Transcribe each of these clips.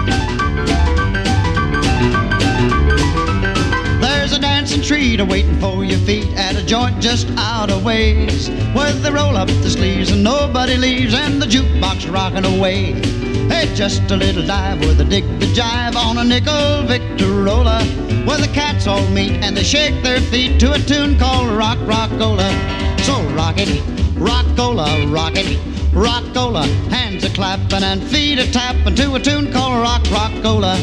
There's a dancing treat a-waiting for your feet at a joint just out of ways, where they roll up the sleeves and nobody leaves and the jukebox rocking away. Hey, just a little dive where they dig the jive on a nickel Victrola, where the cats all meet and they shake their feet to a tune called Rock Rockola. So rock it, Rockola, rock it, Rockola. Hands a clapping and feet a tapping to a tune called Rock Rockola.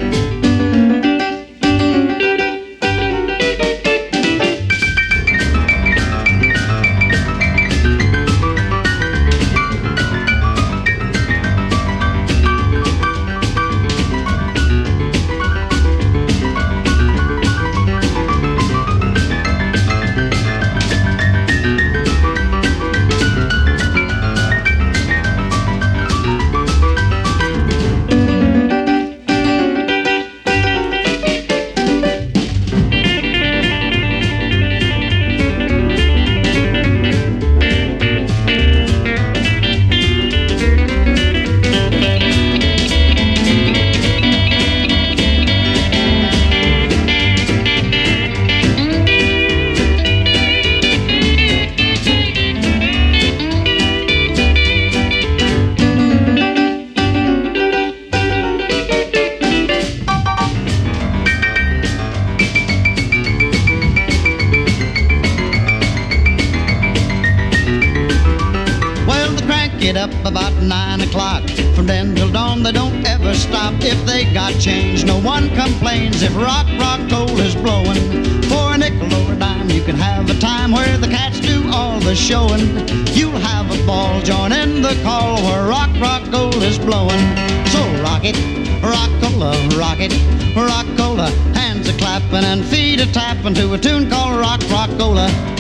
Get up about 9 o'clock. From then till dawn they don't ever stop. If they got change, no one complains. If Rock Rockola's blowing, for a nickel or a dime you can have a time where the cats do all the showing. You'll have a ball joining the call where Rock Rockola's blowing. So rock it, Rockola, rock it, Rockola. Hands a clapping and feet a tapping to a tune called Rock Rockola.